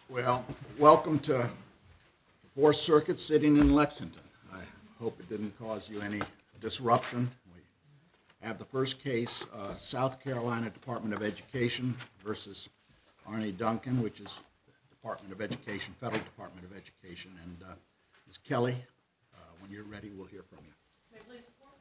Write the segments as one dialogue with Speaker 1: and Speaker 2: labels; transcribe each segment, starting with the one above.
Speaker 1: Well, welcome to Fourth Circuit sitting in Lexington. I hope it didn't cause you any disruption. We have the first case, South Carolina Department of Education versus Arne Duncan, which is Department of Education, Federal Department of Education. And Ms. Kelly, when you're ready, we'll hear from you.
Speaker 2: May I please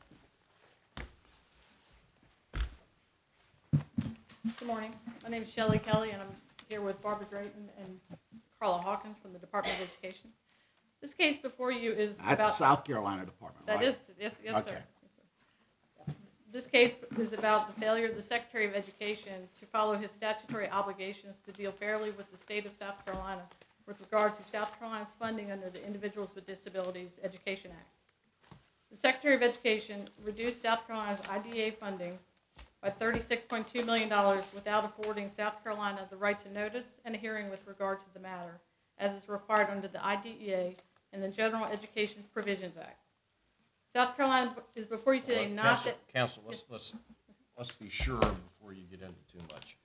Speaker 2: report? Good morning. My name is Shelley Kelly, and I'm here with Barbara Drayton and Carla Hawkins from the Department of Education. This case before you is
Speaker 1: That's
Speaker 2: about...
Speaker 1: the South Carolina Department,
Speaker 2: That
Speaker 1: right?
Speaker 2: is, yes,
Speaker 1: Okay.
Speaker 2: sir. Yes, sir. This case is about the failure of the Secretary of Education to follow his statutory obligations to deal fairly with the state of South Carolina with regard to South Carolina's funding under the Individuals with Disabilities Education Act. The Secretary of Education reduced South Carolina's IDEA funding by $36.2 million without affording South Carolina the right to notice and a hearing with regard to the matter, as is required under the IDEA and the General Education Provisions Act. South Carolina is before you today not that...
Speaker 3: Counsel, let's be sure before you get into too much.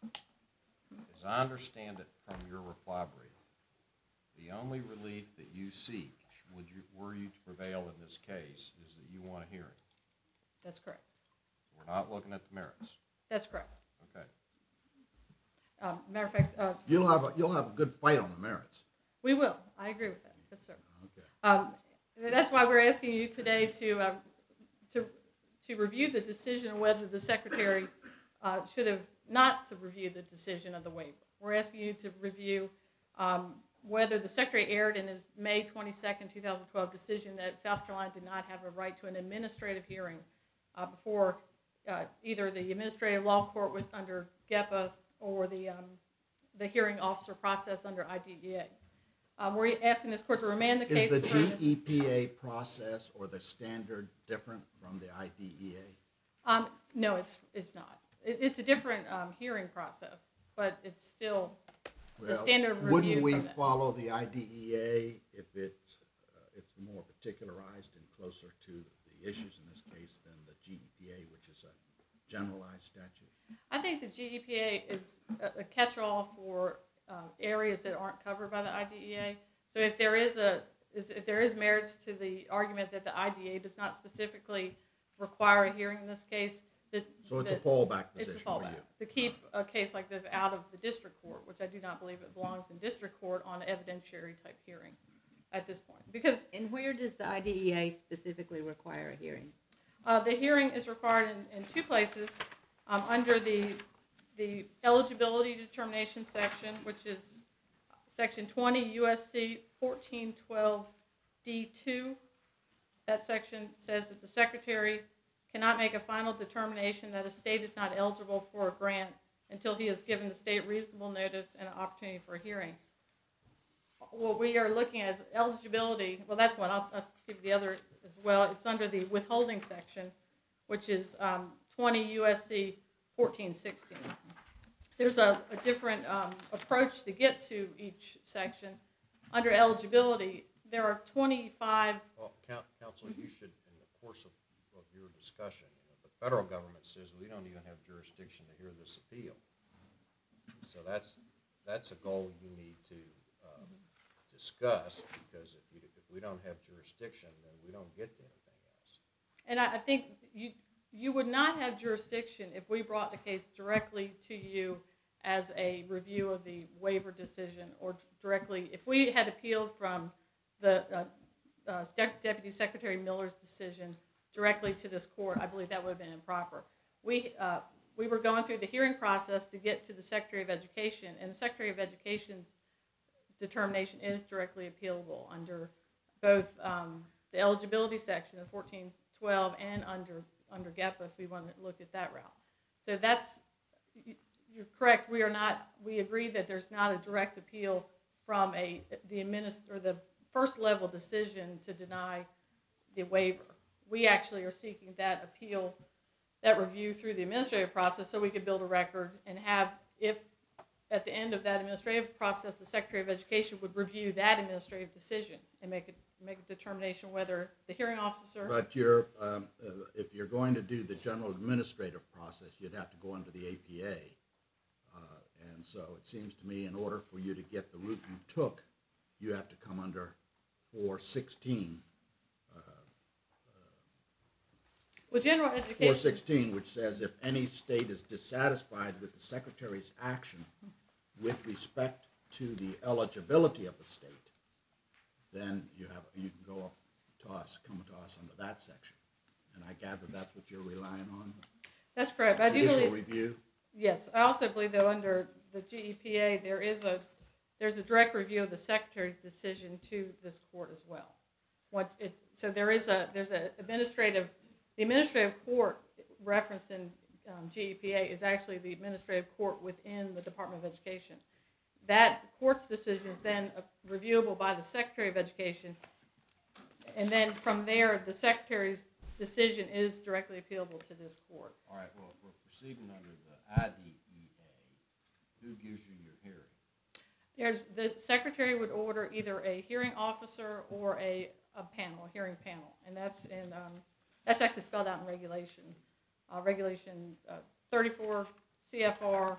Speaker 3: As I understand it from your reply brief, the only relief that you seek, were you to prevail in this case, is that you want a hearing.
Speaker 2: That's correct.
Speaker 3: We're not looking at the merits.
Speaker 2: That's correct.
Speaker 3: Okay.
Speaker 2: Matter of fact...
Speaker 1: You'll have a good fight on the merits.
Speaker 2: We will. I agree with that. Yes, sir.
Speaker 1: Okay.
Speaker 2: That's why we're asking you today to review the decision whether the Secretary should have not to review the decision of the waiver. We're asking you to review whether the Secretary erred in his May 22nd, 2012 decision that South Carolina did not have a right to an administrative hearing before either the administrative law court under GEPA or the hearing officer process under IDEA. We're asking this court to remand the case.
Speaker 1: Is the GEPA process or the standard different from the IDEA?
Speaker 2: No, it's not. It's a different hearing process, but it's still the standard review.
Speaker 1: Wouldn't we follow the IDEA if it's more particularized and closer to the issues in this case than the GEPA, which is a generalized statute?
Speaker 2: I think the GEPA is a catch-all for areas that aren't covered by the IDEA. So if there is merits to the argument that the IDEA does not specifically require a hearing in this case,
Speaker 1: so it's a fallback position
Speaker 2: it's a fallback
Speaker 1: for you.
Speaker 2: to keep a case like this out of the district court, which I do not believe it belongs in district court on an evidentiary type hearing at this point.
Speaker 4: And where does the IDEA specifically require a hearing?
Speaker 2: The hearing is required in two places. Under the eligibility determination section, which is section 20 USC 1412 D2. That section says that the Secretary cannot make a final determination that a state is not eligible for a grant until he has given the state reasonable notice and an opportunity for a hearing. What we are looking at is eligibility. Well, that's one. I'll give you the other as well. It's under the withholding section, which is 20 USC 1416. There's a different approach to get to each section. Under eligibility, there are 25...
Speaker 3: Well, Counsel, you should, in the course of your discussion, the federal government says we don't even have jurisdiction to hear this appeal. So that's a goal you need to discuss, because if we don't have jurisdiction, then we don't get to anything else.
Speaker 2: And I think you would not have jurisdiction if we brought the case directly to you as a review of the waiver decision, or directly, if we had appealed from the Deputy Secretary Miller's decision directly to this court, I believe that would have been improper. We were going through the hearing process to get to the Secretary of Education, and the Secretary of Education's determination is directly appealable under both the eligibility section of 1412 and under GEPA, if we want to look at that route. So you're correct. We agree that there's not a direct appeal from the first level decision to deny the waiver. We actually are seeking that appeal, that review through the administrative process, so we could build a record and have, if at the end of that administrative process, the Secretary of Education would review that administrative decision and make a determination whether the hearing officer...
Speaker 1: But if you're going to do the general administrative process, you'd have to go under the APA, And so it seems to me in order for you to get the route you took, you have to come under 416.
Speaker 2: Well, general education.
Speaker 1: 416, which says if any state is dissatisfied with the Secretary's action with respect to the eligibility of the state, then you can go up to us, come to us under that section. And I gather that's what you're relying on?
Speaker 2: That's correct. I do
Speaker 1: Judicial
Speaker 2: believe,
Speaker 1: review?
Speaker 2: yes. I also believe, though, under the GEPA, there's a direct review of the Secretary's decision to this court as well. So there's an administrative. The administrative court referenced in GEPA is actually the administrative court within the Department of Education. That court's decision is then reviewable by the Secretary of Education, and then from there, the Secretary's decision is directly appealable to this court.
Speaker 3: All right, well, if we're proceeding under the IDEA, who gives you your hearing?
Speaker 2: The Secretary would order either a hearing officer or a hearing panel, and that's actually spelled out in regulation. Regulation 34 CFR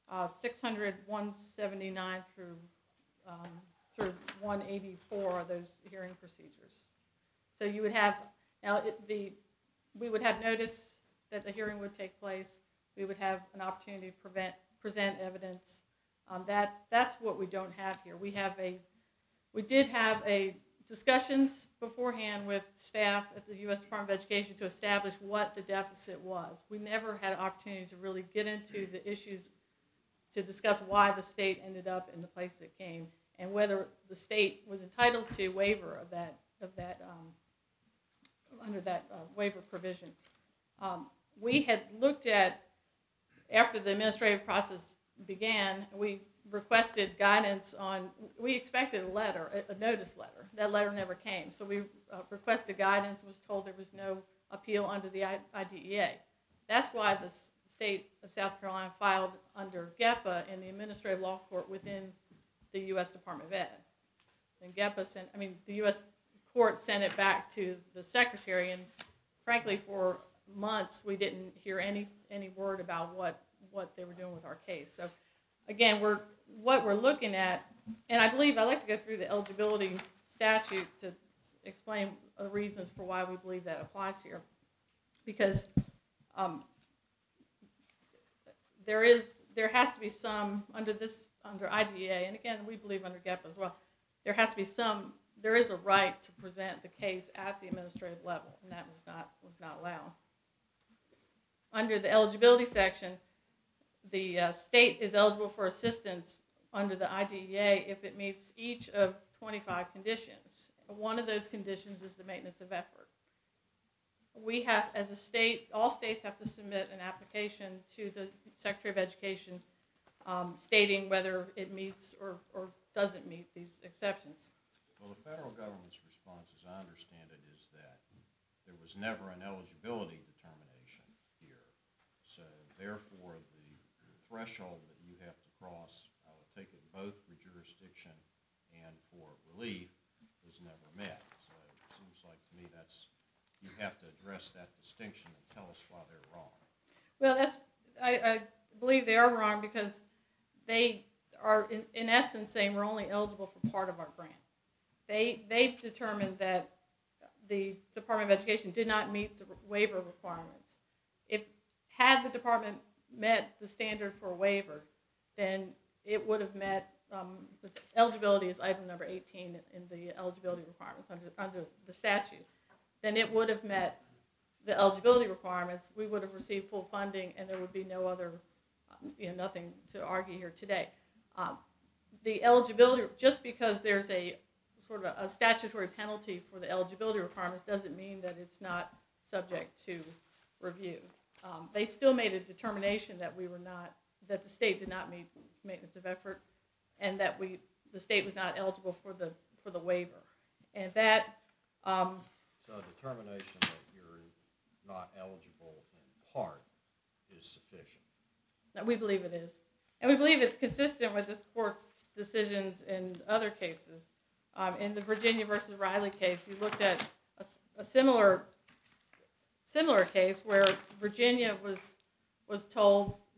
Speaker 2: 600-179 through 184 are those hearing procedures. So you would have we would have notice that the hearing would take place. We would have an opportunity to present evidence. That's what we don't have here. We did have discussions beforehand with staff at the U.S. Department of Education to establish what the deficit was. We never had an opportunity to really get into the issues to discuss why the state ended up in the place it came and whether the state was entitled to waiver of that under that waiver provision. We had looked at, after the administrative process began, we requested guidance on, we expected a notice letter. That letter never came. So we requested guidance, was told there was no appeal under the IDEA. That's why the state of South Carolina filed under GEPA in the administrative law court within the U.S. Department of Ed. And the U.S. court sent it back to the Secretary, and frankly, for months we didn't hear any word about what they were doing with our case. So again, what we're looking at, and I believe I'd like to go through the eligibility statute to explain the reasons for why we believe that applies here, because there has to be some under IDEA, and again we believe under GEPA as well. There is a right to present the case at the administrative level, and that was not allowed. Under the eligibility section, the state is eligible for assistance under the IDEA if it meets each of 25 conditions. One of those conditions is the maintenance of effort. We have, as a state, all states have to submit an application to the Secretary of Education stating whether it meets or doesn't meet these exceptions.
Speaker 3: Well, the federal government's response, as I understand it, is that there was never an eligibility determination here. So therefore, the threshold that you have to cross, I would take it both for jurisdiction and for relief, was never met. So it seems like to me you have to address that distinction and tell us why they're wrong.
Speaker 2: Well, I believe they are wrong because they are, in essence, saying we're only eligible for part of our grant. They've determined that the Department of Education did not meet the waiver requirements. Had the department met the standard for a waiver, then it would have met, eligibility is item number 18 in the eligibility requirements under the statute. Then it would have met the eligibility requirements. We would have received full funding, and there would be no other, nothing to argue here today. The eligibility, just because there's a sort of a statutory penalty for the eligibility requirements doesn't mean that it's not subject to review. They still made a determination that that the state did not meet maintenance of effort, and that the state was not eligible for the waiver. And that.
Speaker 3: So a determination that you're not eligible in part is sufficient.
Speaker 2: We believe it is, and we believe it's consistent with this court's decisions in other cases. In the Virginia versus Riley case, you looked at a similar case where Virginia was told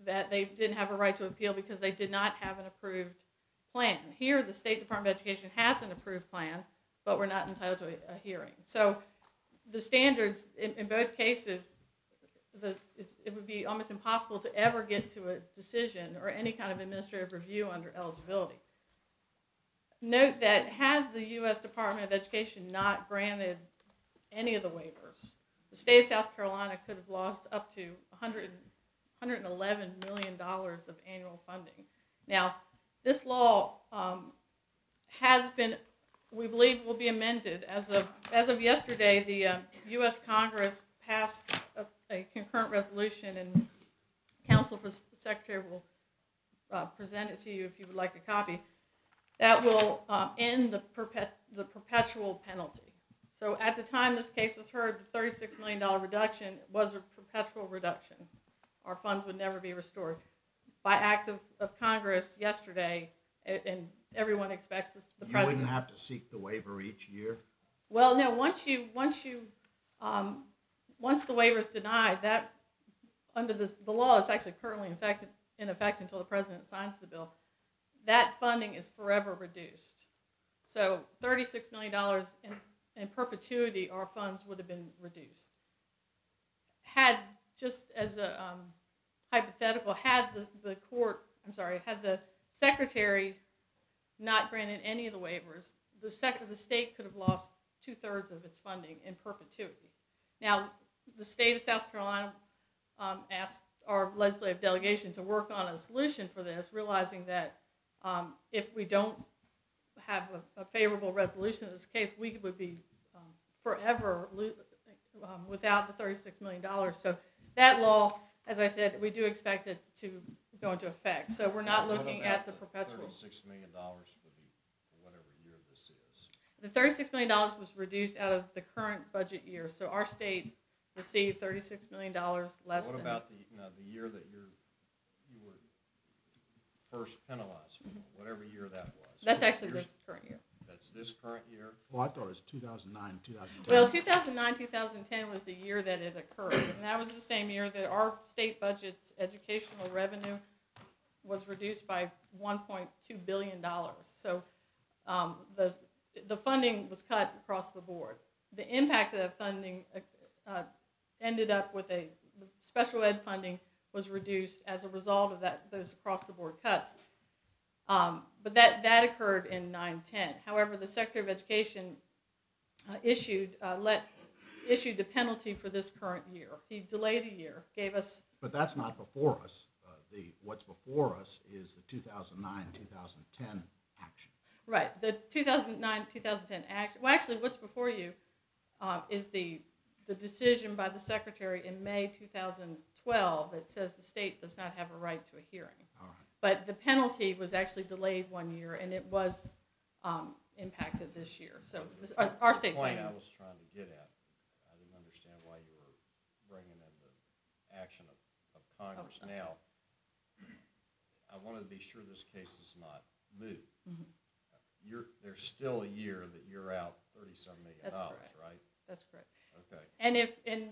Speaker 2: that they didn't have a right to appeal because they did not have an approved plan. Here, the State Department of Education has an approved plan, but we're not entitled to a hearing. So the standards in both cases, it would be almost impossible to ever get to a decision or any kind of administrative review under eligibility. Note that had the U.S. Department of Education not granted any of the waivers, the state of South Carolina could have lost up to $111 million of annual funding. Now, this law has been, we believe, will be amended. As of yesterday, the U.S. Congress passed a concurrent resolution, and Counsel for Secretary will present it to you if you would like a copy, that will end the perpetual penalty. So at the time this case was heard, the $36 million reduction was a perpetual reduction. Our funds would never be restored. By act of Congress yesterday, and everyone expects this, the president.
Speaker 1: You wouldn't have to seek the waiver each year?
Speaker 2: Well, no. Once the waiver is denied, that under the law that's actually currently in effect until the president signs the bill, that funding is forever reduced. So $36 million in perpetuity, our funds would have been reduced. Just as a hypothetical, had the secretary not granted any of the waivers, the state could have lost 2/3 of its funding in perpetuity. Now, the state of South Carolina asked our legislative delegation to work on a solution for this, realizing that if we don't have a favorable resolution in this case, we would be forever without the $36 million. So that law, as I said, we do expect it to go into effect. So we're not looking at the perpetual.
Speaker 3: $36 million for whatever year this is.
Speaker 2: The $36 million was reduced out of the current budget year. So our state received $36 million less than.
Speaker 3: What about the year that you were first penalized for, whatever year that was?
Speaker 2: That's actually this current year.
Speaker 3: That's this current year?
Speaker 1: Well, I thought it was 2009, 2010.
Speaker 2: Well, 2009, 2010 was the year that it occurred. And that was the same year that our state budget's educational revenue was reduced by $1.2 billion. So the funding was cut across the board. The impact of that funding ended up with the special ed funding was reduced as a result of those across-the-board cuts. But that occurred in 9-10. However, the Secretary of Education issued the penalty for this current year. He delayed a year, gave us.
Speaker 1: But that's not before us. What's before us is the 2009, 2010 action.
Speaker 2: Right, the 2009, 2010 action. Well, actually, what's before you is the decision by the Secretary in May 2012 that says the state does not have a right to a hearing.
Speaker 1: All right.
Speaker 2: But the penalty was actually delayed 1 year, and it was impacted this year. So our state.
Speaker 3: The point I was trying to get at, I didn't understand why you were bringing in the action of Congress now. I wanted to be sure this case is not moot. Mm-hmm. There's still a year that you're out $37 million. That's correct. Right?
Speaker 2: That's correct.
Speaker 3: Okay.
Speaker 2: And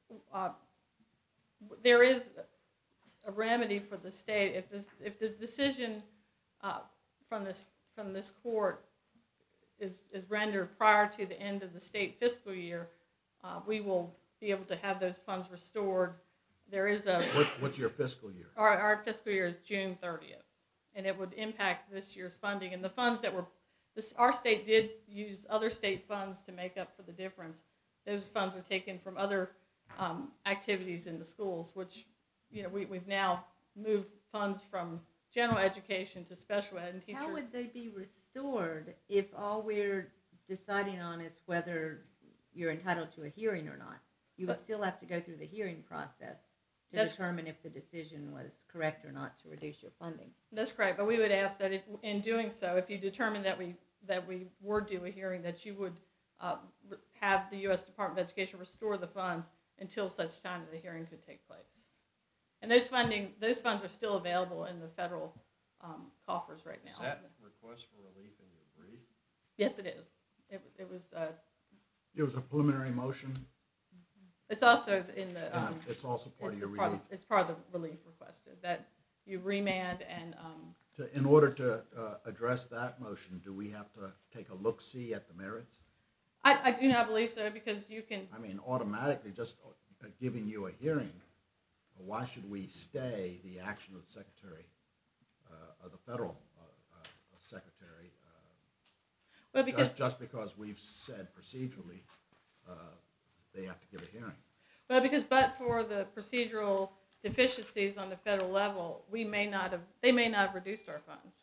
Speaker 2: there is a remedy for the state if the decision from this court is rendered prior to the end of the state fiscal year, we will be able to have those funds restored. There is
Speaker 1: What's your fiscal year?
Speaker 2: Our fiscal year is June 30th, and it would impact this year's funding. And the funds that our state did use other state funds to make up for the difference. Those funds are taken from other activities in the schools, which we've now moved funds from general education to special ed and teachers.
Speaker 4: How would they be restored if all we're deciding on is whether you're entitled to a hearing or not? You would still have to go through the hearing process to determine if the decision was correct or not to reduce your funding.
Speaker 2: That's correct, but we would ask that in doing so, if you determine that we were due a hearing, that you would have the U.S. Department of Education restore the funds until such time that the hearing could take place. And those funds are still available in the federal coffers right now.
Speaker 3: Is that request for relief in your brief?
Speaker 2: Yes, it is. It was.
Speaker 1: It was a preliminary motion.
Speaker 2: It's also in the.
Speaker 1: It's also part of your
Speaker 2: part
Speaker 1: relief.
Speaker 2: It's part of the relief requested that you remand and.
Speaker 1: In order to address that motion, do we have to take a look-see at the merits?
Speaker 2: I do not believe so because you can.
Speaker 1: I mean, automatically, just giving you a hearing, why should we stay the action of the Secretary, of the Federal Secretary,
Speaker 2: Well, because
Speaker 1: just because we've said procedurally they have to give a hearing?
Speaker 2: Well, because but for the procedural deficiencies on the federal level, they may not have reduced our funds.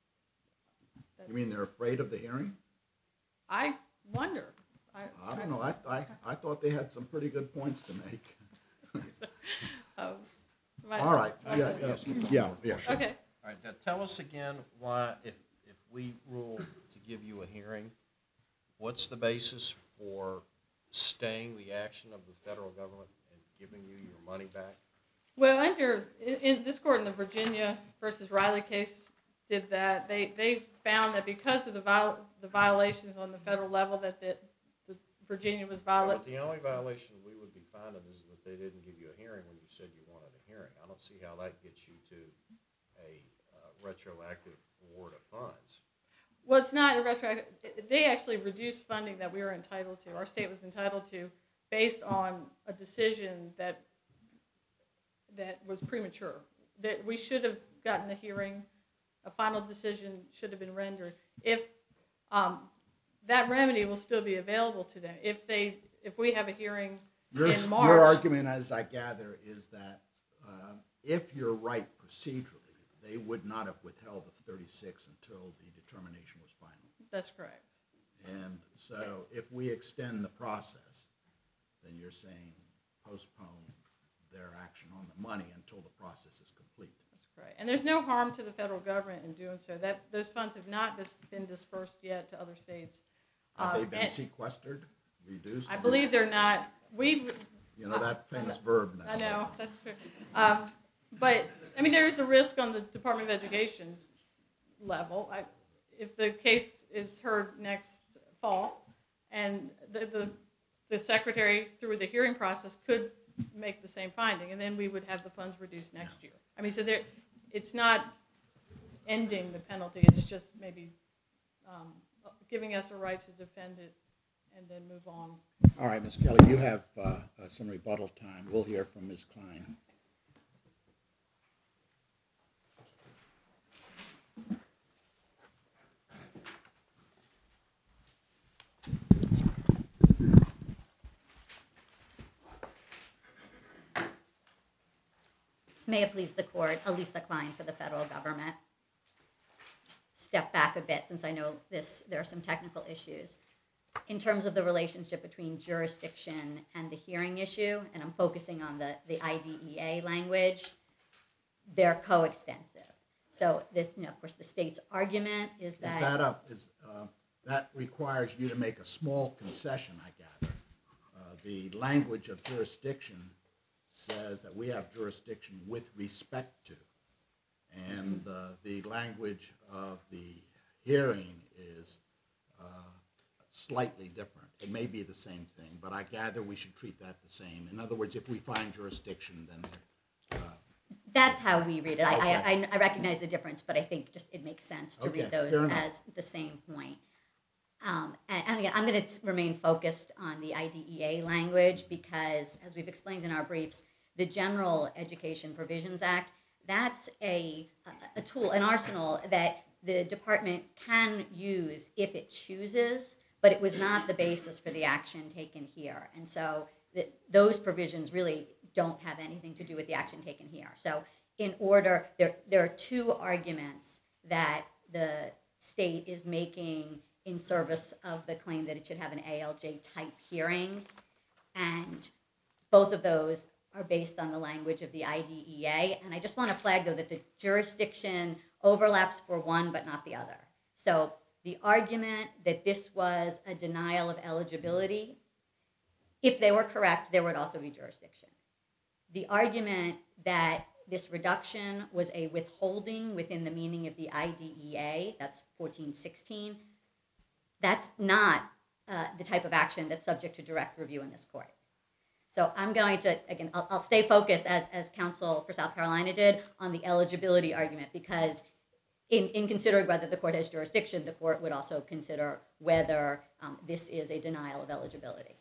Speaker 1: You mean they're afraid of the hearing?
Speaker 2: I wonder.
Speaker 1: I don't know. I thought they had some pretty good points to make. All right. Yeah. Sure.
Speaker 2: Okay.
Speaker 3: All right, now tell us again why, if we rule to give you a hearing, what's the basis for staying the action of the federal government and giving you your money back?
Speaker 2: Well, in this court in the Virginia versus Riley case did that. They found that because of the violations on the federal level that the Virginia was violating.
Speaker 3: But the only violation we would be finding is that they didn't give you a hearing when you said you wanted a hearing. I don't see how that gets you to a retroactive award of funds.
Speaker 2: Well, it's not a retroactive. They actually reduced funding that we were entitled to. Our state was entitled to based on a decision that was premature. That we should have gotten a hearing. A final decision should have been rendered. If that remedy will still be available to them if we have a hearing in March.
Speaker 1: Your argument, as I gather, is that if you're right procedurally, they would not have withheld the 36 until the determination was final.
Speaker 2: That's correct.
Speaker 1: And so if we extend the process, then you're saying postpone their action on the money until the process is complete.
Speaker 2: That's correct. And there's no harm to the federal government in doing so. Those funds have not been dispersed yet to other states.
Speaker 1: Have they been sequestered, reduced?
Speaker 2: I believe they're not.
Speaker 1: You know that famous verb now.
Speaker 2: I know, that's true. But, I mean, there is a risk on the Department of Education's level. If the case is heard next fall, and the secretary, through the hearing process, could make the same finding, and then we would have the funds reduced next year. I mean, so it's not ending the penalty. It's just maybe giving us a right to defend it and then move on.
Speaker 1: All right, Ms. Kelly, you have some rebuttal time. We'll hear from Ms. Klein.
Speaker 5: May it please the court, Elisa Klein for the federal government. Just step back a bit since I know there are some technical issues. In terms of the relationship between jurisdiction and the hearing issue, and I'm focusing on the IDEA language, they're coextensive. So this, of course, the state's argument is that
Speaker 1: that requires you to make a small concession, I gather. The language of jurisdiction says that we have jurisdiction with respect to, and the language of the hearing is slightly different. It may be the same thing, but I gather we should treat that the same. In other words, if we find jurisdiction, then...
Speaker 5: That's how we read it.
Speaker 1: Okay.
Speaker 5: I recognize the difference, but I think just it makes sense to read those as the same point. And again, I'm going to remain focused on the IDEA language because, as we've explained in our briefs, the General Education Provisions Act, that's a tool, an arsenal that the department can use if it chooses, but it was not the basis for the action taken here. And so those provisions really don't have anything to do with the action taken here. So in order, there are two arguments that the state is making in service of the claim that it should have an ALJ-type hearing, and both of those are based on the language of the IDEA. And I just want to flag, though, that the jurisdiction overlaps for one but not the other. So the argument that this was a denial of eligibility, if they were correct, there would also be jurisdiction. The argument that this reduction was a withholding within the meaning of the IDEA, that's 1416, that's not the type of action that's subject to direct review in this court. So I'm going to, again, I'll stay focused, as counsel for South Carolina did, on the eligibility argument, because in considering whether the court has jurisdiction, the court would also consider whether this is a denial of eligibility.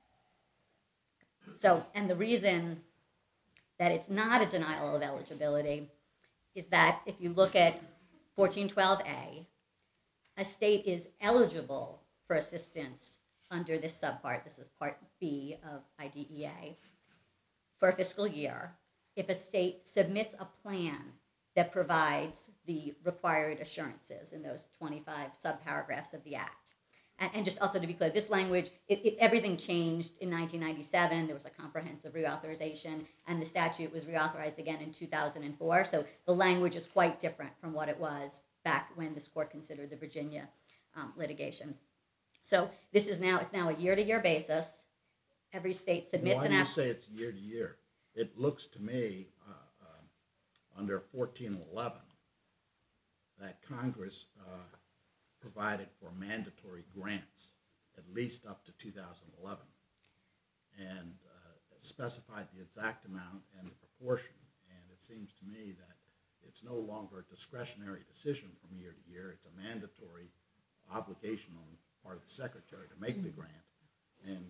Speaker 5: So, and the reason that it's not a denial of eligibility is that if you look at 1412A, a state is eligible for assistance under this subpart, this is Part B of IDEA, for a fiscal year, if a state submits a plan that provides the required assurances in those 25 subparagraphs of the Act. And just also to be clear, this language, everything changed in 1997. There was a comprehensive reauthorization, and the statute was reauthorized again in 2004. So the language is quite different from what it was back when this court considered the Virginia litigation. So this is now, it's now a year-to-year basis. Every state submits
Speaker 1: an application. Why do you say it's year-to-year? It looks to me, under 1411, that Congress provided for mandatory grants, at least up to 2011, and specified the exact amount and the proportion. And it seems to me that it's no longer a discretionary decision from year to year. It's a mandatory obligation on the part of the Secretary to make the grant. And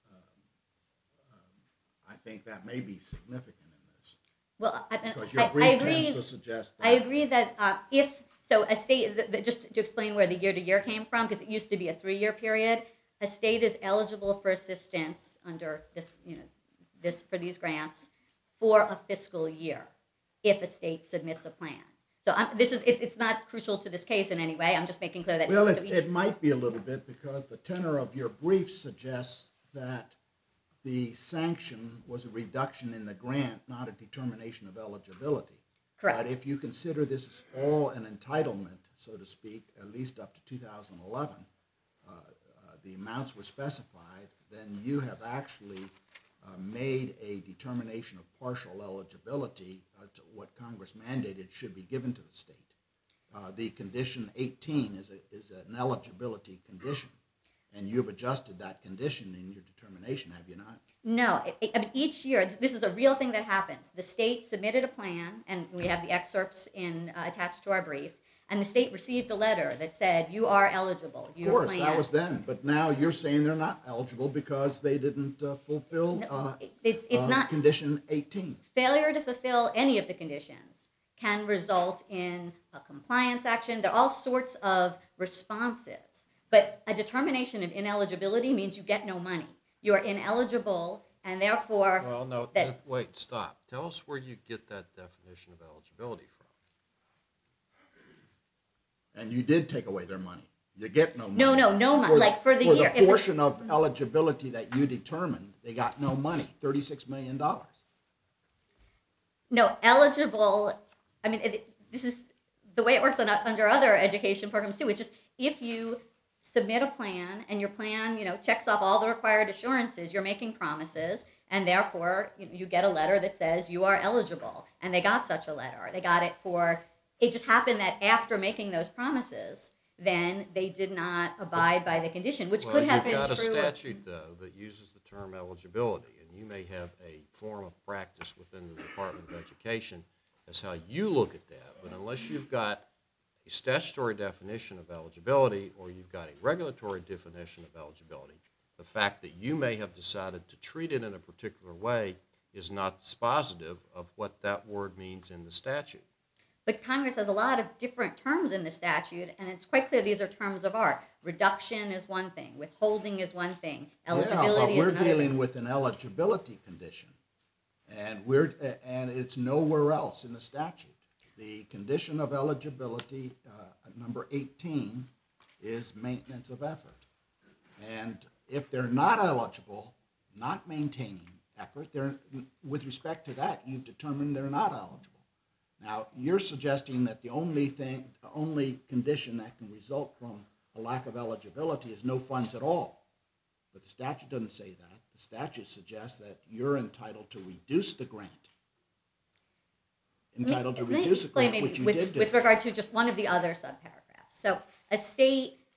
Speaker 1: I think that may be significant in this.
Speaker 5: Well,
Speaker 1: because your brief tends to suggest that.
Speaker 5: I agree that so a state, just to explain where the year-to-year came from, because it used to be a 3-year period, a state is eligible for assistance under this, for these grants for a fiscal year if a state submits a plan. So it's not crucial to this case in any way. I'm just making clear that.
Speaker 1: Well, it might be a little bit, because the tenor of your brief suggests that the sanction was a reduction in the grant, not a determination of eligibility.
Speaker 5: Correct.
Speaker 1: But if you consider this as all an entitlement, so to speak, at least up to 2011, the amounts were specified, then you have actually made a determination of partial eligibility to what Congress mandated should be given to the state. The condition 18 is an eligibility condition, and you've adjusted that condition in your determination, have you not?
Speaker 5: No. I mean, each year, this is a real thing that happens. The state submitted a plan, and we have the excerpts attached to our brief, and the state received a letter that said, you are eligible.
Speaker 1: Of course, that was then. But now you're saying they're not eligible because they didn't fulfill
Speaker 5: it's not
Speaker 1: condition 18.
Speaker 5: Failure to fulfill any of the conditions can result in a compliance action. There are all sorts of responses. But a determination of ineligibility means you get no money. You are ineligible, and therefore...
Speaker 3: Well, no, wait, stop. Tell us where you get that definition of eligibility from.
Speaker 1: And you did take away their money. You get no money.
Speaker 5: No money. Like for the year.
Speaker 1: For the portion of eligibility that you determined, they got no money, $36 million.
Speaker 5: No, eligible... I mean, this is the way it works under other education programs, too. It's just if you submit a plan, and your plan, checks off all the required assurances, you're making promises, and therefore you get a letter that says you are eligible. And they got such a letter. They got it for... It just happened that after making those promises, then they did not abide by the condition, which could have been true.
Speaker 3: You've got a statute, though, that uses the term eligibility, and you may have a form of practice within the Department of Education as how you look at that. But unless you've got a statutory definition of eligibility, or you've got a regulatory definition of eligibility, the fact that you may have decided to treat it in a particular way is not dispositive of what that word means in the statute.
Speaker 5: But Congress has a lot of different terms in the statute, and it's quite clear these are terms of art. Reduction is one thing. Withholding is one thing. Eligibility is another thing.
Speaker 1: But we're dealing with an eligibility condition, and it's nowhere else in the statute. The condition of eligibility, number 18, is maintenance of effort. And if they're not eligible, not maintaining effort, with respect to that, you've determined they're not eligible. Now, you're suggesting that the only condition that can result from a lack of eligibility is no funds at all. But the statute doesn't say that. The statute suggests that you're entitled to reduce the grant. Entitled to reduce the grant, which you did do.
Speaker 5: With regard to just one of the other subparagraphs. So a state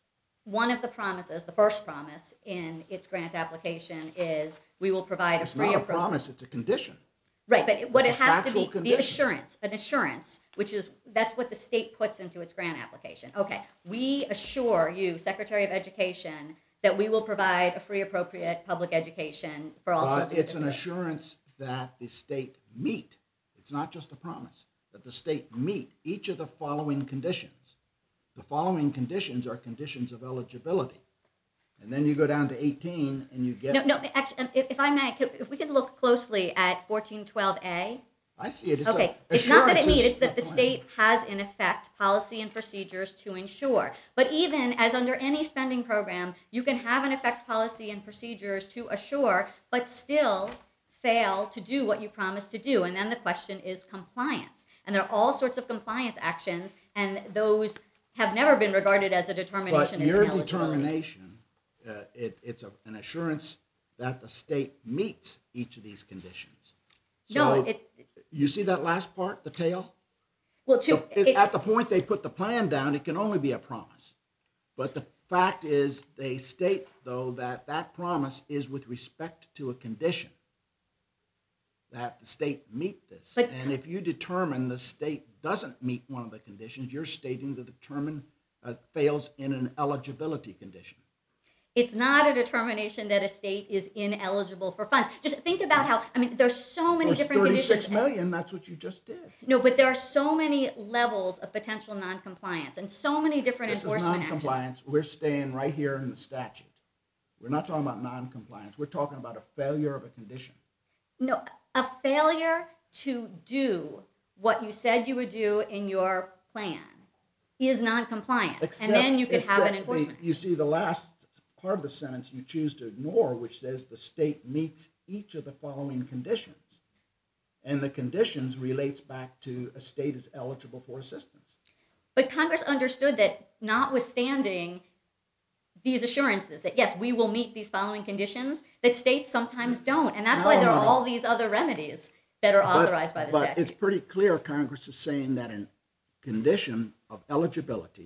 Speaker 5: one of the promises, the first promise in its grant application is we will provide a free approach.
Speaker 1: It's not a promise, it's a condition.
Speaker 5: Right, but what it has to be,
Speaker 1: condition.
Speaker 5: an assurance, that's what the state puts into its grant application. Okay, we assure you, Secretary of Education, that we will provide a free appropriate public education for all children.
Speaker 1: But it's an assurance that the state meet. It's not just a promise, that the state meet each of the following conditions. The following conditions are conditions of eligibility. And then you go down to 18 and you get...
Speaker 5: No, actually, if I may, if we could look closely at 1412A.
Speaker 1: I see it.
Speaker 5: It's not that it meets, it's that the state has, in effect, policy and procedures to ensure. But even as under any spending program, you can have, in effect, policy and procedures to assure, but still fail to do what you promised to do. And then the question is compliance. And there are all sorts of compliance actions, and those have never been regarded as a determination of ineligibility.
Speaker 1: But your determination... it's an assurance that the state meets each of these conditions. So you see that last part, the tail?
Speaker 5: Well,
Speaker 1: at the point they put the plan down, it can only be a promise. But the fact is, they state, though, that that promise is with respect to a condition, that the state meet this. And if you determine the state doesn't meet one of the conditions, you're stating that the fails in an eligibility condition.
Speaker 5: It's not a determination that a state is ineligible for funds. Just think about how, there's so many different conditions.
Speaker 1: $36 million, that's what you just did.
Speaker 5: No, but there are so many levels of potential noncompliance and so many different enforcement actions.
Speaker 1: This is noncompliance. We're staying right here in the statute. We're not talking about noncompliance. We're talking about a failure of a condition.
Speaker 5: No, a failure to do what you said you would do in your plan is noncompliance. And then you could have an enforcement action.
Speaker 1: You see the last part of the sentence you choose to ignore, which says the state meets each of the following conditions. And the conditions relates back to a state is eligible for assistance.
Speaker 5: But Congress understood that notwithstanding these assurances that, yes, we will meet these following conditions, that states sometimes don't. And that's why there are all these other remedies that are authorized by the statute.
Speaker 1: But it's pretty clear Congress is saying that a condition of eligibility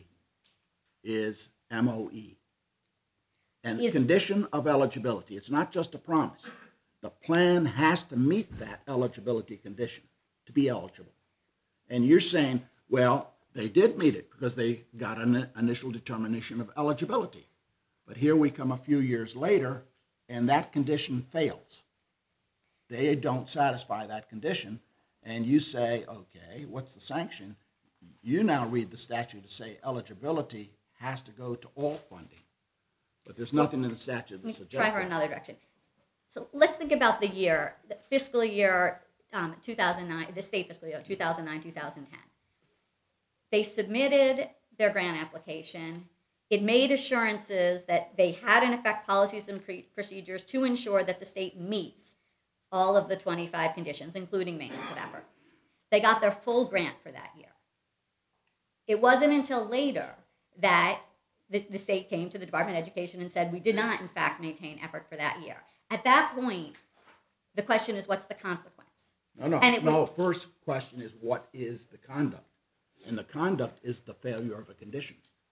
Speaker 1: is MOE. And condition of eligibility. It's not just a promise. The plan has to meet that eligibility condition to be eligible. And you're saying, well, they did meet it because they got an initial determination of eligibility. But here we come a few years later, and that condition fails. They don't satisfy that condition. And you say, okay, what's the sanction? You now read the statute to say eligibility has to go to all funding. But there's nothing in the statute that suggests that.
Speaker 5: Try for another direction. So let's think about the year, the fiscal year 2009, the state fiscal year 2009-2010. They submitted their grant application. It made assurances that they had, in effect, policies and procedures to ensure that the state meets all of the 25 conditions, including maintenance of effort. They got their full grant for that year. It wasn't until later that the state came to the Department of Education and said, we did not, in fact, maintain effort for that year. At that point, the question is, what's the consequence?
Speaker 1: No, first question is, what is the conduct? And the conduct is the failure of a condition.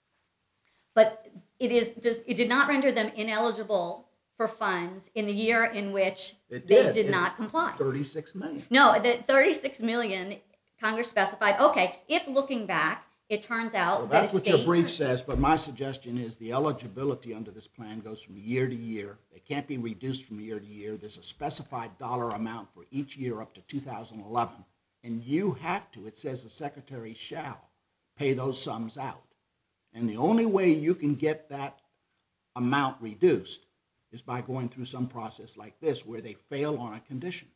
Speaker 5: But it did not render them ineligible for funds in the year in which they did not comply.
Speaker 1: $36 million.
Speaker 5: No, the $36 million, Congress specified, okay, if looking back, it turns out that a state...
Speaker 1: That's what your brief says, but my suggestion is the eligibility under this plan goes from year to year. It can't be reduced from year to year. There's a specified dollar amount for each year up to 2011. And you have to, it says the secretary shall pay those sums out. And the only way you can get that amount reduced is by going through some process like this where they fail on a condition.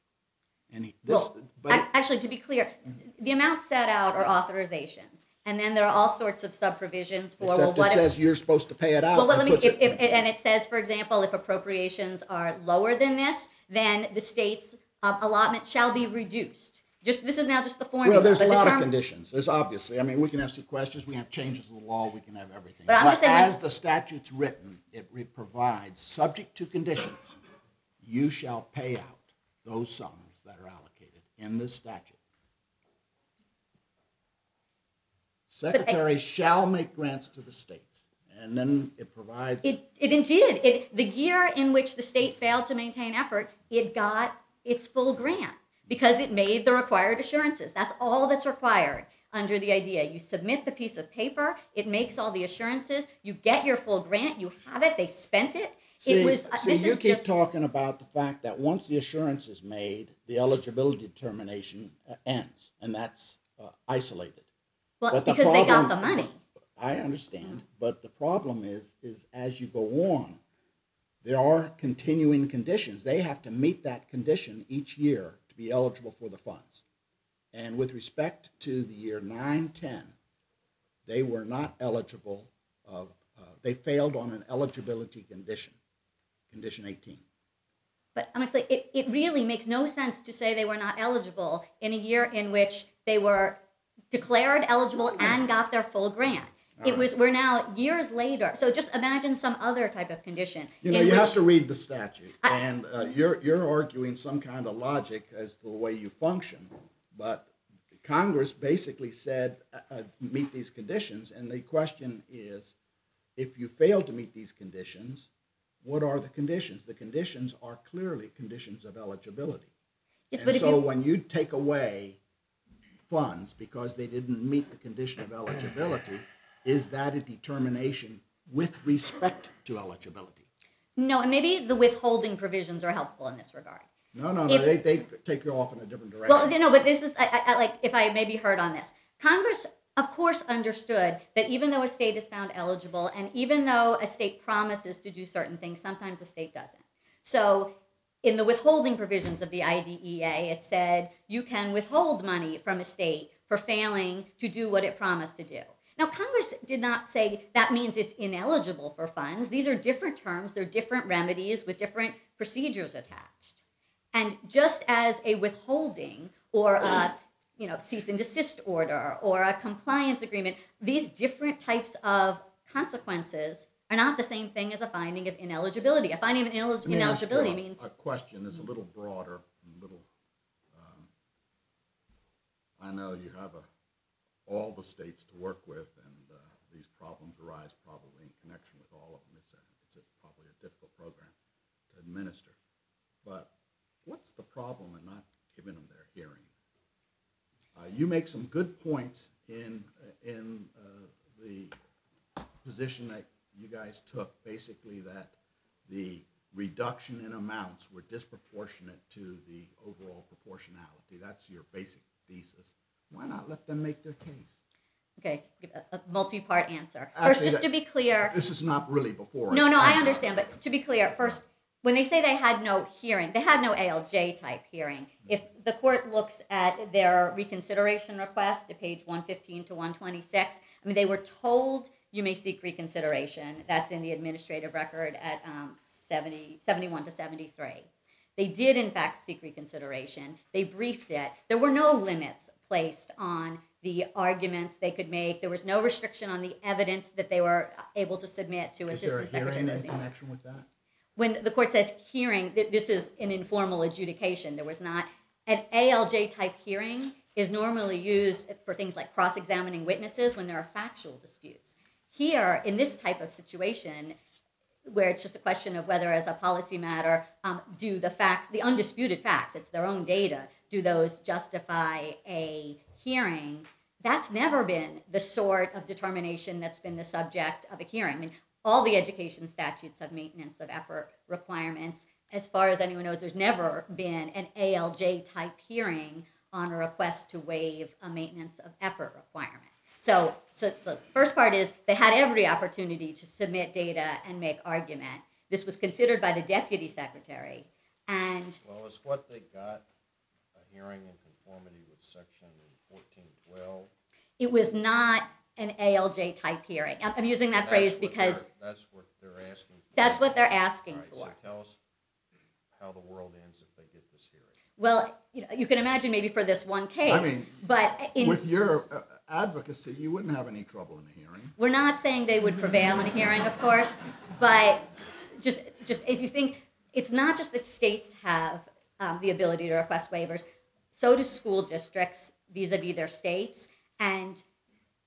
Speaker 5: Actually, to be clear, the amounts set out are authorizations. And then there are all sorts of sub-provisions for...
Speaker 1: Except it says you're supposed to pay it out.
Speaker 5: And it says, for example, if appropriations are lower than this, then the state's allotment shall be reduced. This is now just the formula.
Speaker 1: Well, there's a lot of conditions. There's obviously, we can have questions, we can have changes of the law, we can have everything. But as the statute's written, it provides, subject to conditions, you shall pay out those sums that are allocated in this statute. Secretary shall make grants to the states. and then it provides...
Speaker 5: It indeed. The year in which the state failed to maintain effort, it got its full grant because it made the required assurances. That's all that's required under the idea. You submit the piece of paper, it makes all the assurances, you get your full grant, you have it, they spent it.
Speaker 1: You keep talking about the fact that once the assurance is made, the eligibility determination ends, and that's isolated.
Speaker 5: Well, because they got the money.
Speaker 1: I understand, but the problem is as you go on, there are continuing conditions. They have to meet that condition each year to be eligible for the funds. And with respect to the year 9-10, they were not eligible. They failed on an eligibility condition, condition 18.
Speaker 5: But I'm saying it really makes no sense to say they were not eligible in a year in which they were declared eligible and got their full grant. We're now years later. So just imagine some other type of condition.
Speaker 1: You have to read the statute, and you're arguing some kind of logic as to the way you function. But Congress basically said meet these conditions, and the question is, if you fail to meet these conditions, what are the conditions? The conditions are clearly conditions of eligibility. Yes, and so when you take away funds because they didn't meet the condition of eligibility, is that a determination with respect to eligibility?
Speaker 5: No, and maybe the withholding provisions are helpful in this regard.
Speaker 1: No, they take you off in a different direction.
Speaker 5: Well, but this is, if I may be heard on this. Congress, of course, understood that even though a state is found eligible, and even though a state promises to do certain things, sometimes a state doesn't. So in the withholding provisions of the IDEA, it said you can withhold money from a state for failing to do what it promised to do. Now, Congress did not say that means it's ineligible for funds. These are different terms. They're different remedies with different procedures attached. And just as a withholding or a cease and desist order or a compliance agreement, these different types of consequences are not the same thing as a finding of ineligibility. A finding of ineligibility means...
Speaker 1: A question is a little broader. I know you have all the states to work with, and these problems arise probably in connection with all of them. It's probably a difficult program to administer. But what's the problem in not giving them their hearing? You make some good points in the position that you guys took, basically that the reduction in amounts were disproportionate to the overall proportionality. That's your basic thesis. Why not let them make their case?
Speaker 5: Okay, a multi-part answer. First, just to be clear...
Speaker 1: This is not really before us.
Speaker 5: No, I understand, but to be clear, first, when they say they had no hearing, they had no ALJ-type hearing. If the court looks at their reconsideration request at page 115 to 126, they were told you may seek reconsideration. That's in the administrative record at 71 to 73. They did, in fact, seek reconsideration. They briefed it. There were no limits placed on the arguments they could make. There was no restriction on the evidence that they were able to submit to Assistant Secretary.
Speaker 1: Is there a hearing in connection with that?
Speaker 5: When the court says hearing, this is an informal adjudication. There was not. An ALJ-type hearing is normally used for things like cross-examining witnesses when there are factual disputes. Here, in this type of situation, where it's just a question of whether, as a policy matter, do the facts, the undisputed facts, it's their own data, do those justify a hearing? That's never been the sort of determination that's been the subject of a hearing. All the education statutes have maintenance of effort requirements. As far as anyone knows, there's never been an ALJ-type hearing on a request to waive a maintenance of effort requirement. So the first part is they had every opportunity to submit data and make argument. This was considered by the Deputy Secretary.
Speaker 3: Well, is what they got a hearing in conformity with Section 1412?
Speaker 5: It was not an ALJ-type hearing. I'm using that phrase because...
Speaker 3: That's what they're asking for.
Speaker 5: That's what they're asking for.
Speaker 3: So tell us how the world ends if they get this hearing.
Speaker 5: Well, you can imagine maybe for this one case,
Speaker 1: with your advocacy, you wouldn't have any trouble in a hearing.
Speaker 5: We're not saying they would prevail in a hearing, of course, but just if you think, it's not just that states have the ability to request waivers, so do school districts vis-a-vis their states, and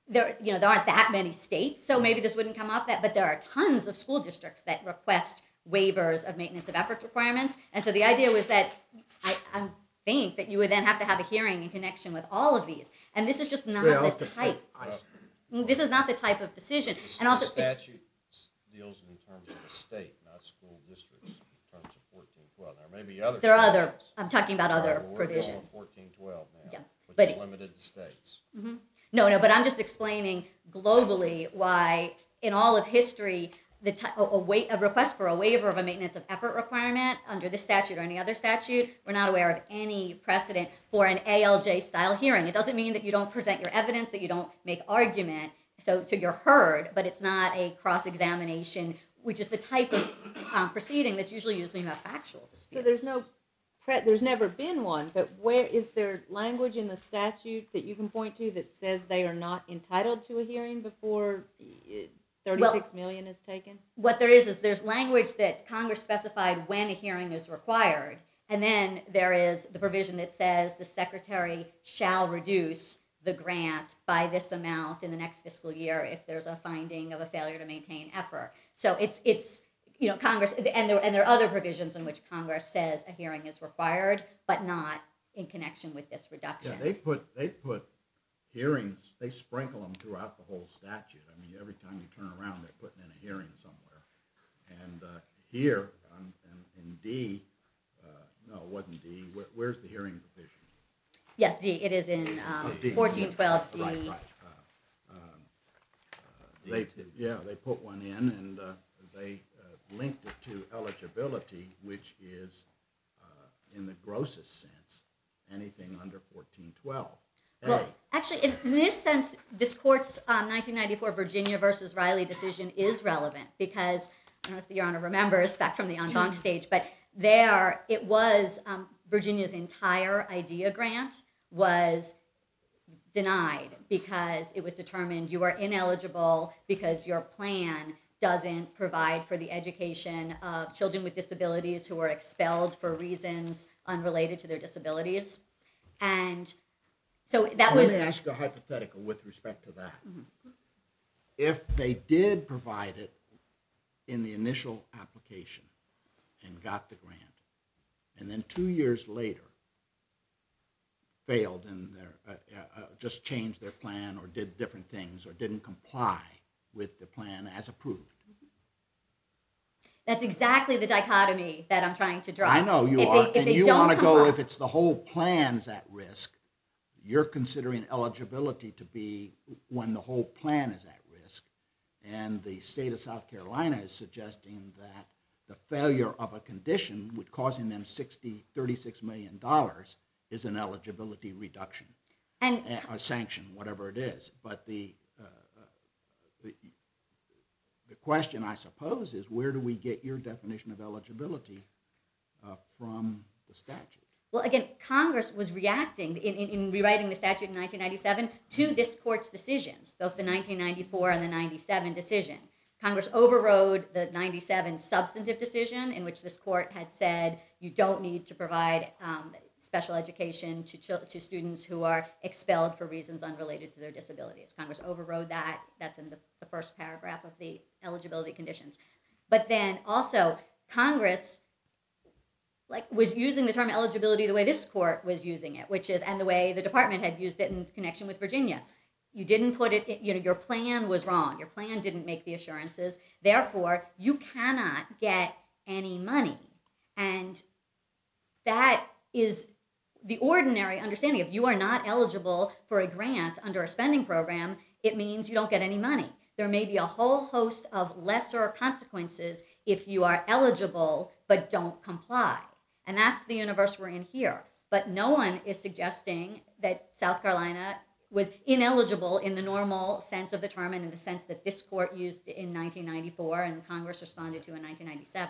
Speaker 5: there aren't that many states, so maybe this wouldn't come up. But there are tons of school districts that request waivers of maintenance of effort requirements, and so the idea was that I think that you would then have to have a hearing in connection with all of these, and this is just not the type. This is not the type of decision. And also,
Speaker 3: the statute deals in terms of the state, not school districts, in terms of 1412. There may be other.
Speaker 5: There are other. I'm talking about other provisions.
Speaker 3: We're going 1412 now,
Speaker 5: yeah.
Speaker 3: which is limited to states.
Speaker 5: Mm-hmm. No, but I'm just explaining globally why, in all of history, a request for a waiver of a maintenance of effort requirement under this statute or any other statute, we're not aware of any precedent for an ALJ-style hearing. It doesn't mean that you don't present your evidence, that you don't make argument, so you're heard, but it's not a cross-examination, which is the type of proceeding that's usually used when you have factual disputes.
Speaker 4: So there's never been one, but where is there language in the statute that you can point to that says they are not entitled to a hearing before 36 million is taken?
Speaker 5: What there is there's language that Congress specified when a hearing is required, and then there is the provision that says the Secretary shall reduce the grant by this amount in the next fiscal year if there's a finding of a failure to maintain effort. So it's Congress, and there are other provisions in which Congress says a hearing is required, but not in connection with this reduction.
Speaker 1: Yeah, they put hearings, they sprinkle them throughout the whole statute. I mean, every time you turn around, they're putting in a hearing somewhere. And here, in D, no, it wasn't D. Where's the hearing provision?
Speaker 5: Yes, D. It is in 1412 D.
Speaker 1: Right. They put one in, and they linked it to eligibility, which is, in the grossest sense, anything under 1412.
Speaker 5: Well, actually, in this sense, this court's 1994 Virginia versus Riley decision is relevant because, I don't know if Your Honor remembers back from the en banc stage, but there it was Virginia's entire IDEA grant was denied because it was determined you are ineligible because your plan doesn't provide for the education of children with disabilities who are expelled for reasons unrelated to their disabilities. And so that was...
Speaker 1: Let me ask you a hypothetical with respect to that. Mm-hmm. If they did provide it in the initial application and got the grant, and then 2 years later failed and just changed their plan or did different things or didn't comply with the plan as approved.
Speaker 5: That's exactly the dichotomy that I'm trying to draw.
Speaker 1: I know you are, and you want to go if it's the whole plan's at risk. You're considering eligibility to be when the whole plan is at risk, and the state of South Carolina is suggesting that the failure of a condition would causing them $36 million is an eligibility reduction, and a sanction, whatever it is. But the question, I suppose, is where do we get your definition of eligibility from the statute?
Speaker 5: Well, again, Congress was reacting in rewriting the statute in 1997 to this court's decisions, both the 1994 and the 97 decision. Congress overrode the 97 substantive decision in which this court had said you don't need to provide special education to students who are expelled for reasons unrelated to their disabilities. Congress overrode that. That's in the first paragraph of the eligibility conditions. But then also Congress was using the term eligibility the way this court was using it, which is, and the way the department had used it in connection with Virginia. You didn't put it, your plan was wrong. Your plan didn't make the assurances. Therefore, you cannot get any money. And that is the ordinary understanding. If you are not eligible for a grant under a spending program, it means you don't get any money. There may be a whole host of lesser consequences if you are eligible but don't comply. And that's the universe we're in here. But no one is suggesting that South Carolina was ineligible in the normal sense of the term and in the sense that this court used in 1994 and Congress responded to in 1997.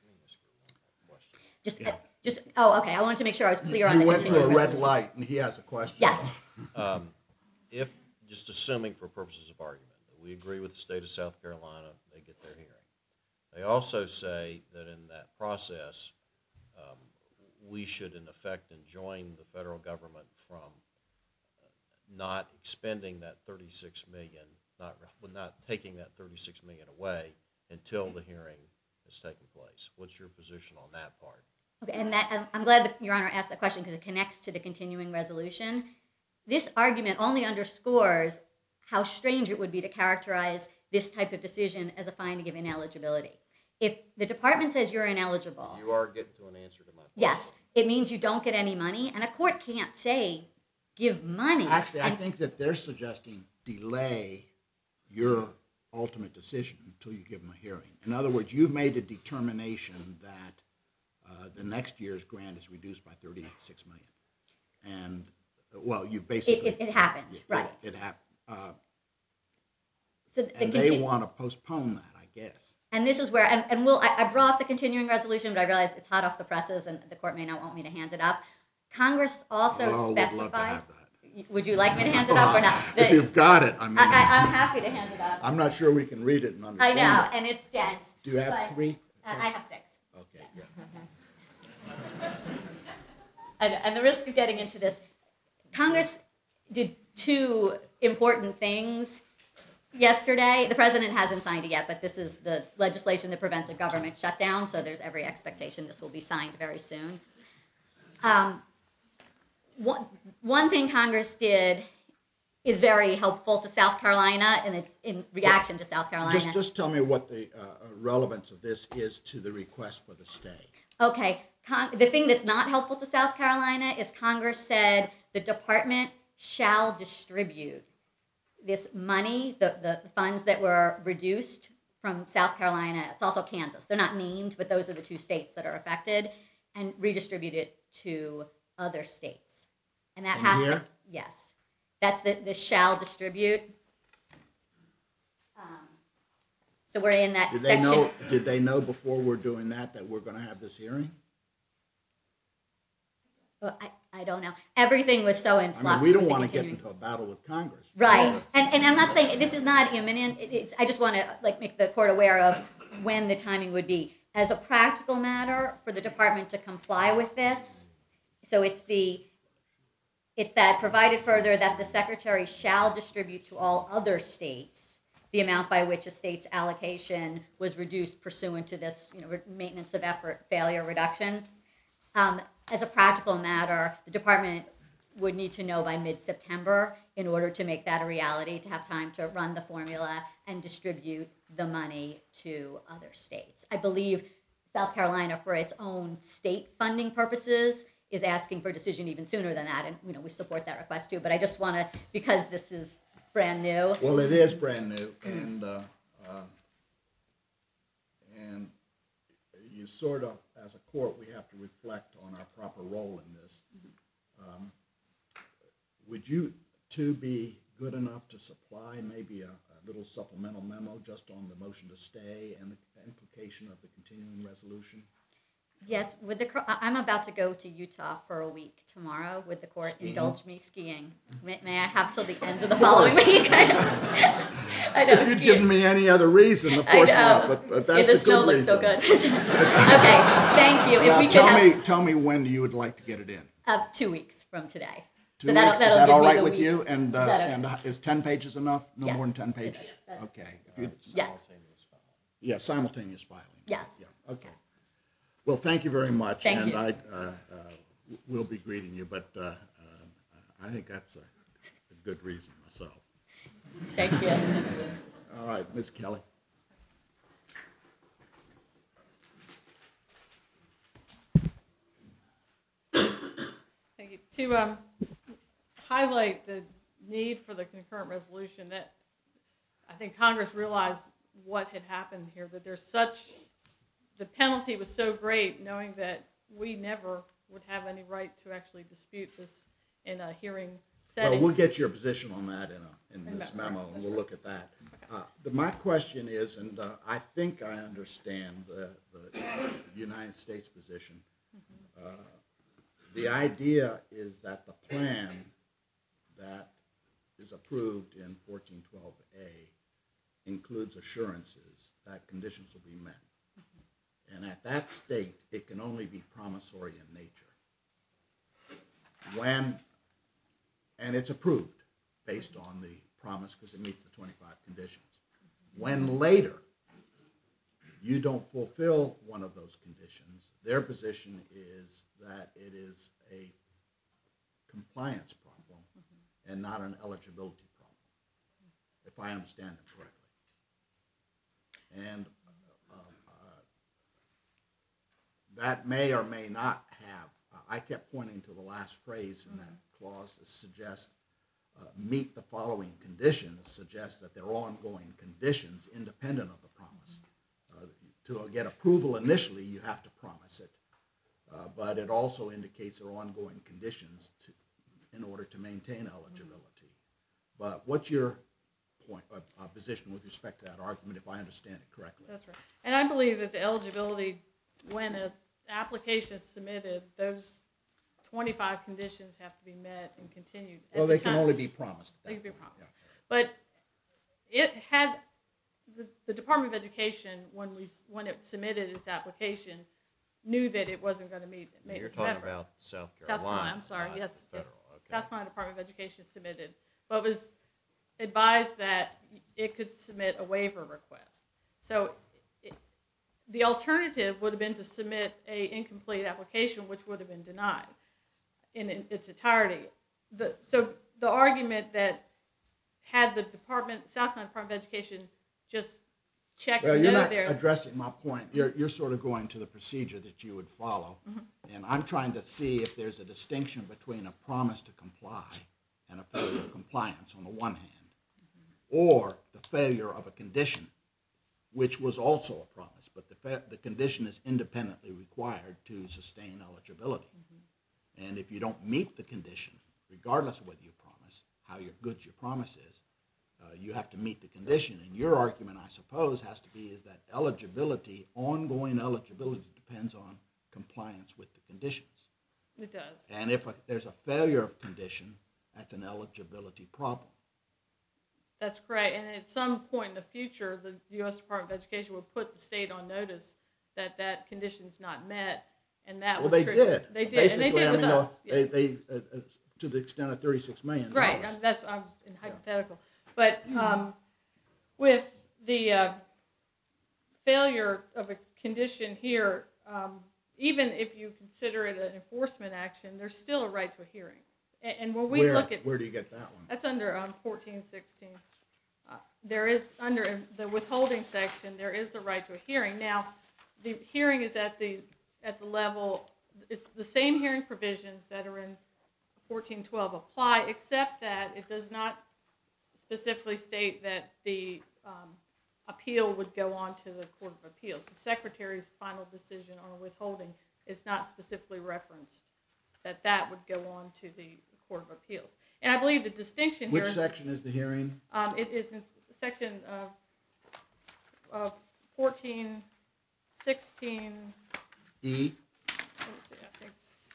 Speaker 5: I wanted to make sure I was clear on that.
Speaker 1: You went to a red light and he has a question.
Speaker 5: Yes.
Speaker 3: If, just assuming for purposes of argument, that we agree with the state of South Carolina, they get their hearing. They also say that in that process, we should in effect enjoin the federal government from not expending that $36 million, not taking that $36 million away until the hearing has taken place. What's your position on that part?
Speaker 5: Okay, and I'm glad that Your Honor asked that question because it connects to the continuing resolution. This argument only underscores how strange it would be to characterize this type of decision as a finding of ineligibility. If the department says you're ineligible...
Speaker 3: You are getting to an answer to my question.
Speaker 5: Yes, it means you don't get any money, and a court can't say, give money.
Speaker 1: Actually, I think that they're suggesting delay your ultimate decision until you give them a hearing. In other words, you've made a determination that the next year's grant is reduced by $36 million. And, well, you basically...
Speaker 5: It happened, right.
Speaker 1: It happened.
Speaker 5: And
Speaker 1: they want to postpone that, I guess.
Speaker 5: And this is where, I brought the continuing resolution, but I realize it's hot off the presses, and the court may not want me to hand it up. Congress also specified...
Speaker 1: Would love to have that.
Speaker 5: Would you like me to hand it up or not?
Speaker 1: If you've got it, I mean...
Speaker 5: I'm happy to hand it up.
Speaker 1: I'm not sure we can read it and understand
Speaker 5: I know,
Speaker 1: it.
Speaker 5: and it's dense.
Speaker 1: Do you have 3?
Speaker 5: I have 6.
Speaker 1: Okay,
Speaker 5: yes.
Speaker 1: yeah.
Speaker 5: And the risk of getting into this, Congress did 2 important things yesterday. The president hasn't signed it yet, but this is the legislation that prevents a government shutdown, so there's every expectation this will be signed very soon. One thing Congress did is very helpful to South Carolina, and it's in reaction to South Carolina.
Speaker 1: Just tell me what the relevance of this is to the request for the stay.
Speaker 5: Okay. The thing that's not helpful to South Carolina is Congress said the department shall distribute this money, the funds that were reduced from South Carolina. It's also Kansas. They're not named, but those are the 2 states that are affected, and redistribute it to other states. And that has to... Yes. That's the shall distribute. So we're in that section.
Speaker 1: Did they know before we're doing that we're going to have this hearing?
Speaker 5: Well, I don't know. Everything was so in flux.
Speaker 1: I mean, we don't want to get into a battle with Congress.
Speaker 5: Right. And I'm not saying this is not imminent. I just want to make the court aware of when the timing would be. As a practical matter, for the department to comply with this, so it's that provided further that the secretary shall distribute to all other states the amount by which a state's allocation was reduced pursuant to this maintenance of effort failure reduction. As a practical matter, the department would need to know by mid-September in order to make that a reality, to have time to run the formula and distribute the money to other states. I believe South Carolina, for its own state funding purposes, is asking for a decision even sooner than that, and we support that request too. But I just want to, because this is brand new.
Speaker 1: Well, it is brand new, and you sort of, as a court, we have to reflect on our proper role in this. Would you two be good enough to supply maybe a little supplemental memo just on the motion to stay and the implication of the continuing resolution?
Speaker 5: Yes, I'm about to go to Utah for a week tomorrow. Would the court indulge me skiing? May I have till the end of the following week? I know.
Speaker 1: If you'd given me any other reason, of course not. But that's a good reason.
Speaker 5: The snow looks so good. Okay, thank you.
Speaker 1: Now, tell me when you would like to get it in.
Speaker 5: 2 weeks from today.
Speaker 1: 2 weeks? Is that all right with you? And is 10 pages enough? No more than 10 pages? Okay.
Speaker 5: Yes.
Speaker 1: Yeah, simultaneous filing.
Speaker 5: Yes.
Speaker 1: Yeah. Okay. Well, thank you very much.
Speaker 5: Thank you.
Speaker 1: I will be greeting you, but I think that's a good reason myself.
Speaker 5: Thank you.
Speaker 1: All right, Ms. Kelly.
Speaker 2: Thank you. To highlight the need for the concurrent resolution, that I think Congress realized what had happened here, that the penalty was so great, knowing that we never would have any right to actually dispute this in a hearing setting.
Speaker 1: Well, we'll get your position on that in this memo, and we'll look at that. My question is, and I think I understand the United States position. The idea is that the plan that is approved in 1412A includes assurances that conditions will be met. And at that state, it can only be promissory in nature. And it's approved. based on the promise because it meets the 25 conditions. When later you don't fulfill one of those conditions, their position is that it is a compliance problem and not an eligibility problem, if I understand it correctly. And that may or may not have, I kept pointing to the last phrase in that clause to suggest meet the following conditions, suggests that they're ongoing conditions independent of the promise. To get approval initially, you have to promise it, but it also indicates there are ongoing conditions in order to maintain eligibility. But what's your position with respect to that argument, if I understand it correctly?
Speaker 2: That's right. And I believe that the eligibility, when an application is submitted, those 25 conditions have to be met and continued.
Speaker 1: Well, they can only be promised.
Speaker 2: They can be promised. Yeah. But it had, the Department of Education, when it submitted its application, knew that it wasn't going to meet
Speaker 3: You're
Speaker 2: its
Speaker 3: talking
Speaker 2: member.
Speaker 3: about South Carolina.
Speaker 2: South Carolina, I'm sorry, yes.
Speaker 3: Federal.
Speaker 2: Yes.
Speaker 3: Okay.
Speaker 2: South Carolina Department of Education submitted, but was advised that it could submit a waiver request. So the alternative would have been to submit an incomplete application, which would have been denied in its entirety. So the argument that had the South Carolina Department of Education just check
Speaker 1: well,
Speaker 2: the
Speaker 1: you're
Speaker 2: note
Speaker 1: not
Speaker 2: there.
Speaker 1: addressing my point. You're sort of going to the procedure that you would follow, and I'm trying to see if there's a distinction between a promise to comply and a failure of compliance on the one hand, or the failure of a condition, which was also a promise, but the condition is independently required to sustain eligibility. And if you don't meet the condition, regardless of whether you promise, how good your promise is, you have to meet the condition. And your argument, I suppose, has to be is that eligibility, ongoing eligibility, depends on compliance with the conditions.
Speaker 2: It does.
Speaker 1: And if there's a failure of condition, that's an eligibility problem.
Speaker 2: That's correct. And at some point in the future, the U.S. Department of Education would put the state on notice that that condition's not met, and that would trigger.
Speaker 1: They did.
Speaker 2: They did,
Speaker 1: basically,
Speaker 2: and they did with us.
Speaker 1: Yes. They to the extent of $36 million.
Speaker 2: Right. I was in hypothetical, but with the failure of a condition here, even if you consider it an enforcement action, there's still a right to a hearing. And when we look at
Speaker 1: where do you get that one?
Speaker 2: That's under 1416. There is under the withholding section. There is a right to a hearing. Now, the hearing is at the level. It's the same hearing provisions that are in 1412 apply, except that it does not specifically state that the appeal would go on to the Court of Appeals. The Secretary's final decision on withholding is not specifically referenced that would go on to the Court of Appeals. And I believe the distinction here
Speaker 1: Which section is the hearing?
Speaker 2: It is in section of 1416.
Speaker 1: E?
Speaker 2: Let me see, I think,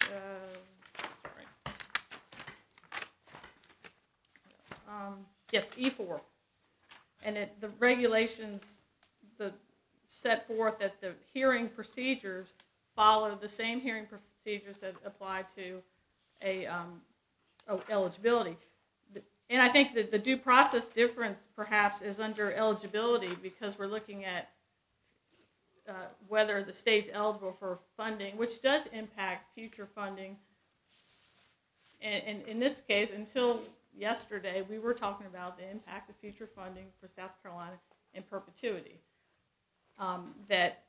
Speaker 2: yes, E4. And the regulations set forth that the hearing procedures follow the same hearing procedures that apply to eligibility. And I think that the due process difference perhaps is under eligibility because we're looking at whether the state's eligible for funding, which does impact future funding. And in this case, until yesterday, we were talking about the impact of future funding for South Carolina in perpetuity. That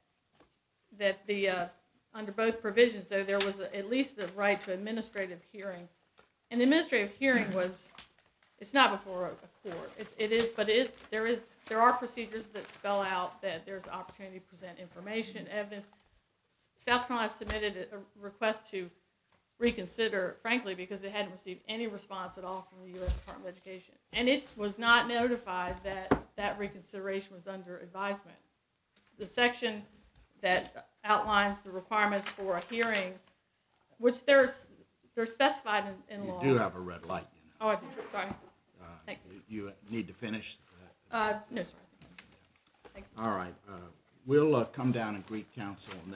Speaker 2: under both provisions, though, there was at least the right to administrative hearing. And the administrative hearing it's not before a court. There are procedures that spell out that there's opportunity to present information, evidence. South Carolina submitted a request to reconsider, frankly, because it hadn't received any response at all from the U.S. Department of Education. And it was not notified that reconsideration was under advisement. The section that outlines the requirements for a hearing, which they're specified in law.
Speaker 1: You do have a red light, you know.
Speaker 2: Oh, I do. Sorry. Thank you.
Speaker 1: You need to finish?
Speaker 2: No, sorry. Thank you.
Speaker 1: All right. We'll come down and greet counsel.